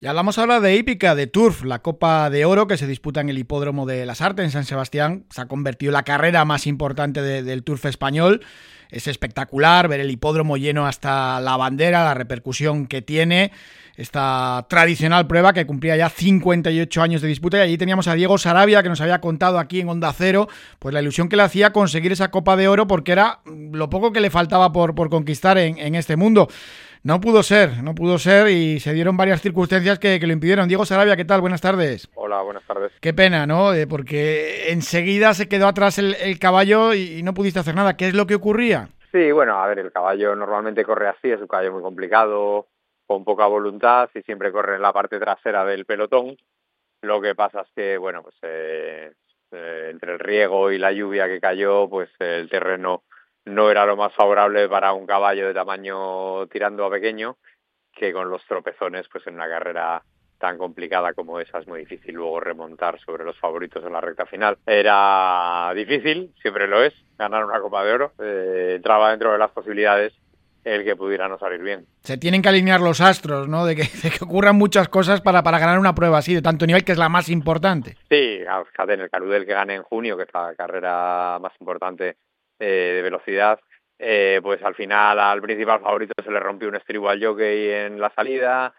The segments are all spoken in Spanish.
Y hablamos ahora de hípica, de Turf, la Copa de Oro que se disputa en el Hipódromo de las Artes en San Sebastián. Se ha convertido en la carrera más importante del Turf español. Es espectacular ver el hipódromo lleno hasta la bandera, la repercusión que tiene esta tradicional prueba que cumplía ya 58 años de disputa. Y allí teníamos a Diego Sarabia, que nos había contado aquí en Onda Cero pues la ilusión que le hacía conseguir esa Copa de Oro, porque era lo poco que le faltaba por conquistar en este mundo. No pudo ser y se dieron varias circunstancias que lo impidieron. Diego Sarabia, ¿qué tal? Buenas tardes. Hola, buenas tardes. Qué pena, ¿no? Porque enseguida se quedó atrás el caballo y no pudiste hacer nada. ¿Qué es lo que ocurría? Sí, bueno, a ver, el caballo normalmente corre así, es un caballo muy complicado, con poca voluntad y siempre corre en la parte trasera del pelotón. Lo que pasa es que, bueno, pues entre el riego y la lluvia que cayó, pues el terreno no era lo más favorable para un caballo de tamaño tirando a pequeño, que con los tropezones, pues en una carrera tan complicada como esa es muy difícil luego remontar sobre los favoritos en la recta final. Era difícil, siempre lo es, ganar una Copa de Oro. Entraba dentro de las posibilidades el que pudiera no salir bien. Se tienen que alinear los astros, ¿no? De que ocurran muchas cosas para ganar una prueba así, de tanto nivel, que es la más importante. Sí, fíjate, en el Carudel que gané en junio, que es la carrera más importante de velocidad, pues al final al principal favorito se le rompió un estribo al jockey en la salida,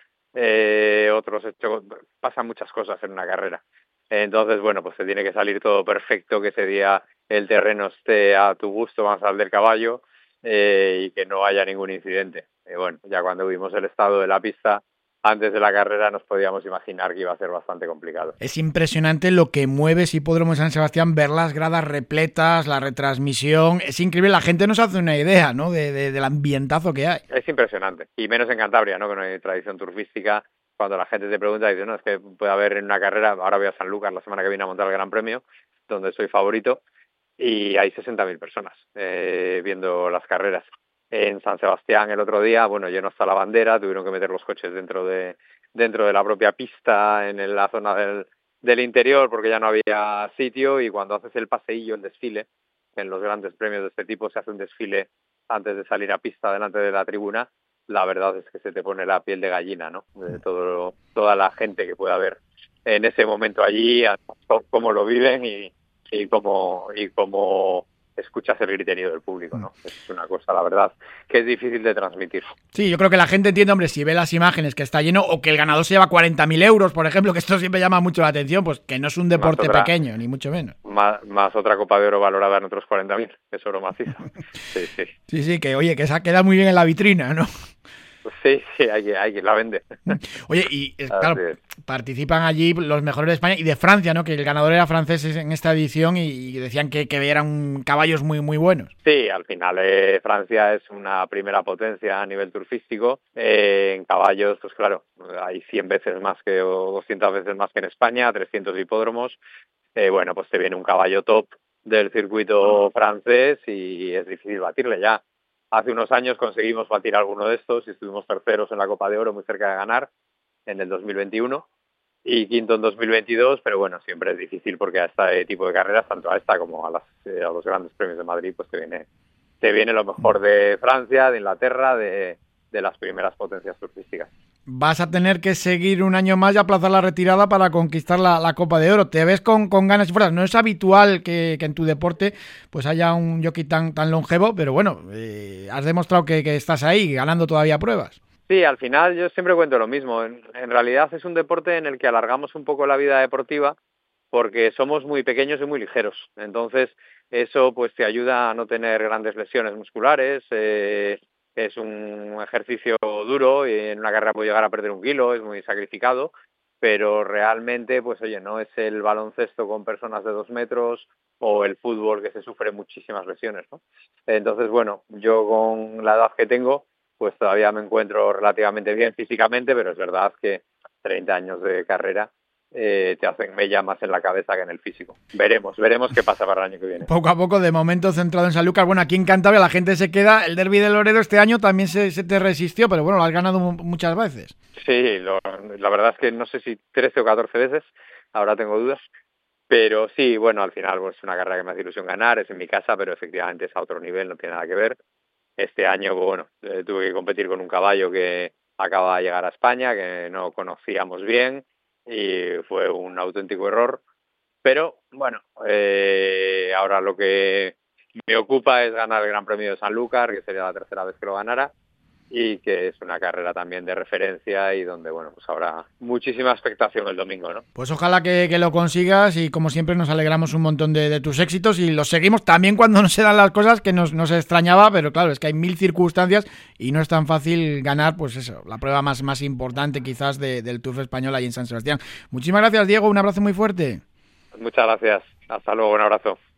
pasan muchas cosas en una carrera. Entonces, bueno, pues se tiene que salir todo perfecto, que ese día el terreno esté a tu gusto, más al del caballo, y que no haya ningún incidente. Bueno, ya cuando vimos el estado de la pista antes de la carrera nos podíamos imaginar que iba a ser bastante complicado. Es impresionante lo que mueve ese hipódromo de San Sebastián, ver las gradas repletas, la retransmisión. Es increíble, la gente no se hace una idea, ¿no? Del ambientazo que hay. Es impresionante, y menos en Cantabria, ¿no? Que no hay tradición turfística. Cuando la gente te pregunta, dice, no, es que puede haber en una carrera, ahora voy a San Lucas la semana que viene a montar el Gran Premio, donde soy favorito, y hay 60.000 personas viendo las carreras. En San Sebastián el otro día, bueno, lleno hasta la bandera, tuvieron que meter los coches dentro de la propia pista, en la zona del interior, porque ya no había sitio, y cuando haces el paseillo, el desfile, en los grandes premios de este tipo se hace un desfile antes de salir a pista delante de la tribuna. La verdad es que se te pone la piel de gallina, ¿no? De toda la gente que pueda haber en ese momento allí, cómo lo viven y cómo escuchas el griterío del público, ¿no? Es una cosa, la verdad, que es difícil de transmitir. Sí, yo creo que la gente entiende, hombre, si ve las imágenes que está lleno o que el ganador se lleva 40.000 euros, por ejemplo, que esto siempre llama mucho la atención, pues que no es un deporte pequeño, ni mucho menos. Más otra Copa de Oro valorada en otros 40.000, que es oro macizo. Sí, sí. Sí, que oye, que esa queda muy bien en la vitrina, ¿no? Sí, hay quien la vende. Oye, y claro, participan allí los mejores de España y de Francia, ¿no? Que el ganador era francés en esta edición y decían que eran caballos muy, muy buenos. Sí, al final Francia es una primera potencia a nivel turfístico. En caballos, pues claro, hay 100 veces más o 200 veces más que en España, 300 hipódromos. Bueno, pues te viene un caballo top del circuito francés y es difícil batirle ya. Hace unos años conseguimos batir alguno de estos y estuvimos terceros en la Copa de Oro, muy cerca de ganar, en el 2021, y quinto en 2022, pero bueno, siempre es difícil porque a este tipo de carreras, tanto a esta como a los grandes premios de Madrid, pues te viene lo mejor de Francia, de Inglaterra, de las primeras potencias surfísticas. Vas a tener que seguir un año más y aplazar la retirada para conquistar la Copa de Oro. ¿Te ves con ganas y fuerzas? No es habitual que en tu deporte pues haya un jockey tan longevo, pero bueno, has demostrado que estás ahí, ganando todavía pruebas. Sí, al final yo siempre cuento lo mismo. En realidad es un deporte en el que alargamos un poco la vida deportiva porque somos muy pequeños y muy ligeros. Entonces eso pues te ayuda a no tener grandes lesiones musculares. Es un ejercicio duro y en una carrera puede llegar a perder 1 kilo, es muy sacrificado, pero realmente, pues oye, no es el baloncesto con personas de 2 metros o el fútbol que se sufre muchísimas lesiones, ¿no? Entonces, bueno, yo con la edad que tengo, pues todavía me encuentro relativamente bien físicamente, pero es verdad que 30 años de carrera te hacen mella más en la cabeza que en el físico. Veremos qué pasa para el año que viene. Poco a poco, de momento centrado en San Lucas. Bueno, aquí en Cantabria la gente se queda. El Derby de Loredo este año también se te resistió, pero bueno, lo has ganado muchas veces. Sí, la verdad es que no sé si 13 o 14 veces, ahora tengo dudas. Pero sí, bueno, al final pues, es una carrera que me hace ilusión ganar, es en mi casa, pero efectivamente es a otro nivel, no tiene nada que ver. Este año, bueno, tuve que competir con un caballo que acaba de llegar a España, que no conocíamos bien y fue un auténtico error. Pero bueno, ahora lo que me ocupa es ganar el Gran Premio de Sanlúcar, que sería la tercera vez que lo ganara, y que es una carrera también de referencia y donde, bueno, pues habrá muchísima expectación el domingo, ¿no? Pues ojalá que lo consigas y como siempre nos alegramos un montón de tus éxitos y los seguimos también cuando no se dan las cosas, que nos extrañaba, pero claro, es que hay mil circunstancias y no es tan fácil ganar, pues eso, la prueba más importante quizás del Tour español ahí en San Sebastián. Muchísimas gracias, Diego, un abrazo muy fuerte. Muchas gracias, hasta luego, un abrazo.